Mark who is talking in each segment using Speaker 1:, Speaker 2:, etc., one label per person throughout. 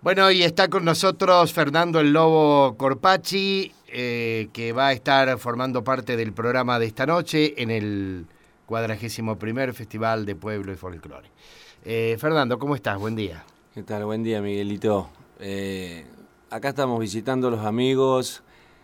Speaker 1: Bueno, y está con nosotros Fernando el Lobo Corpacci, que va a estar formando parte del programa de esta noche en el 41º Festival de Pueblo y Folclore. Fernando, ¿cómo estás? Buen día.
Speaker 2: ¿Qué tal? Buen día, Miguelito. Acá estamos visitando a los amigos.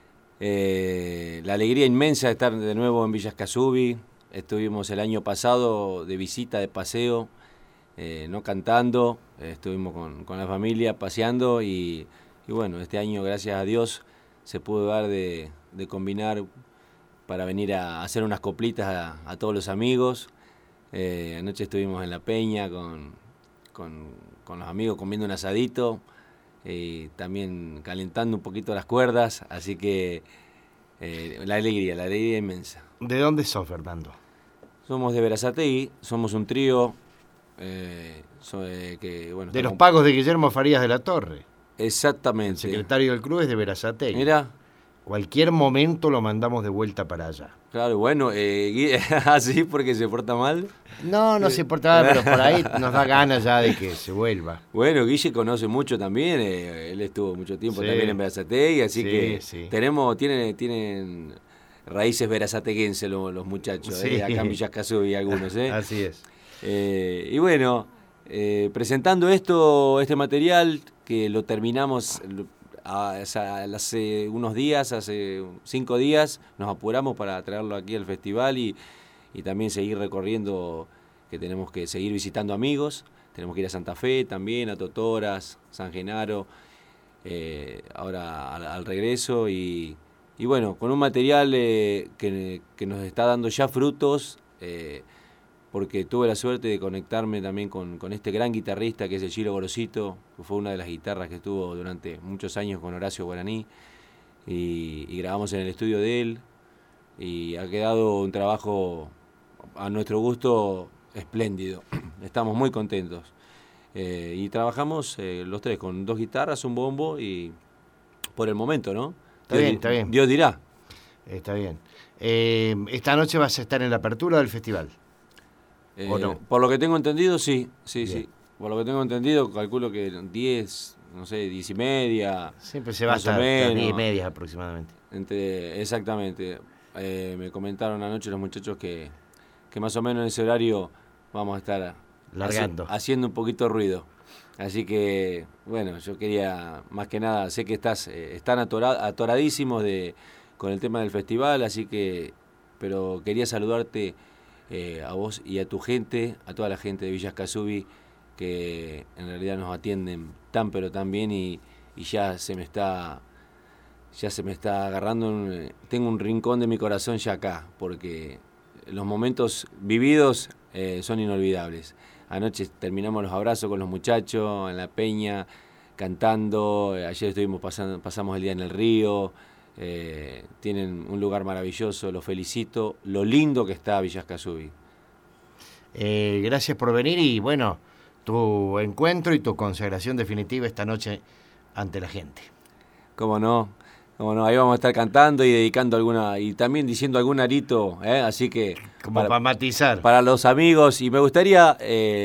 Speaker 2: La alegría inmensa de estar de nuevo en Villa Escazubí. Estuvimos el año pasado de visita, de paseo, no cantando. Estuvimos con la familia paseando y bueno, este año, gracias a Dios, se pudo dar de combinar para venir a hacer unas coplitas a todos los amigos. Anoche estuvimos en la peña con los amigos comiendo un asadito y también calentando un poquito las cuerdas, así que la alegría inmensa.
Speaker 1: ¿De dónde sos, Fernando?
Speaker 2: Somos de Berazategui, somos un trío
Speaker 1: de los pagos de Guillermo Farías de la Torre.
Speaker 2: Exactamente.
Speaker 1: El secretario del club es de Berazategui.
Speaker 2: Mira.
Speaker 1: Cualquier momento lo mandamos de vuelta para allá.
Speaker 2: Claro, bueno, ¿así porque se porta mal?
Speaker 1: No se porta mal, pero por ahí nos da ganas ya de que se vuelva.
Speaker 2: Bueno, Guille conoce mucho también, él estuvo mucho tiempo también en Berazategui, así que tienen raíces berazateguenses los muchachos, acá en Villa Escazubí algunos.
Speaker 1: Así es.
Speaker 2: Y bueno, presentando este material que lo terminamos hace unos días, hace 5 días, nos apuramos para traerlo aquí al festival y también seguir recorriendo, que tenemos que seguir visitando amigos, tenemos que ir a Santa Fe también, a Totoras, San Genaro, ahora al regreso y bueno, con un material que nos está dando ya frutos, porque tuve la suerte de conectarme también con este gran guitarrista que es el Chilo Gorosito, que fue una de las guitarras que estuvo durante muchos años con Horacio Guaraní, y grabamos en el estudio de él, y ha quedado un trabajo a nuestro gusto espléndido. Estamos muy contentos. Y trabajamos los tres con 2 guitarras, un bombo, y por el momento, ¿no?
Speaker 1: Está bien.
Speaker 2: Dios dirá.
Speaker 1: Está bien. Esta noche vas a estar en la apertura del festival. ¿O no?
Speaker 2: Por lo que tengo entendido, sí. Por lo que tengo entendido, calculo que 10, no sé, 10:30.
Speaker 1: Siempre se va hasta 10:30 aproximadamente.
Speaker 2: Exactamente. Me comentaron anoche los muchachos que más o menos en ese horario vamos a estar
Speaker 1: largando,
Speaker 2: haciendo un poquito de ruido. Así que, bueno, yo quería, más que nada, sé que están atoradísimos con el tema del festival, así que, pero quería saludarte a vos y a tu gente, a toda la gente de Villa Escazubí, que en realidad nos atienden tan pero tan bien y ya se me está agarrando, tengo un rincón de mi corazón ya acá, porque los momentos vividos son inolvidables. Anoche terminamos los abrazos con los muchachos en la peña, cantando, ayer pasamos el día en el río, tienen un lugar maravilloso, los felicito, lo lindo que está Villa Escazubí.
Speaker 1: Gracias por venir y bueno, tu encuentro y tu consagración definitiva esta noche ante la gente.
Speaker 2: ¿Cómo no? Ahí vamos a estar cantando y dedicando alguna, y también diciendo algún arito, así que...
Speaker 1: Como para matizar.
Speaker 2: Para los amigos, y me gustaría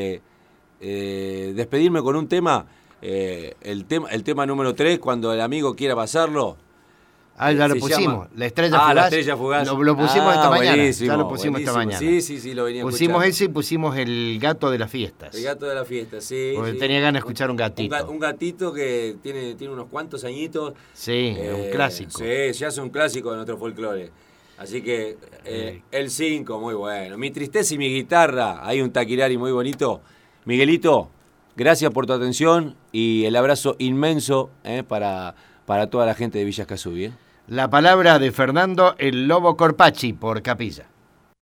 Speaker 2: despedirme con un tema, el tema número 3, cuando el amigo quiera pasarlo.
Speaker 1: Ya lo pusimos, la estrella fugaz.
Speaker 2: La estrella fugaz.
Speaker 1: Lo pusimos esta mañana.
Speaker 2: Buenísimo,
Speaker 1: ya lo pusimos esta mañana.
Speaker 2: Sí, lo venía
Speaker 1: pusimos
Speaker 2: escuchando.
Speaker 1: ese y pusimos el gato de las fiestas.
Speaker 2: El gato de las fiestas, sí.
Speaker 1: Porque tenía ganas de escuchar un gatito.
Speaker 2: Un gatito que tiene unos cuantos añitos.
Speaker 1: Sí, un clásico.
Speaker 2: Sí, ya es un clásico de nuestro folclore. Así que el 5, muy bueno. Mi tristeza y mi guitarra, hay un taquirari muy bonito. Miguelito, gracias por tu atención y el abrazo inmenso para toda la gente de Villa Escazubí.
Speaker 1: La palabra de Fernando el Lobo Corpacci por Capilla.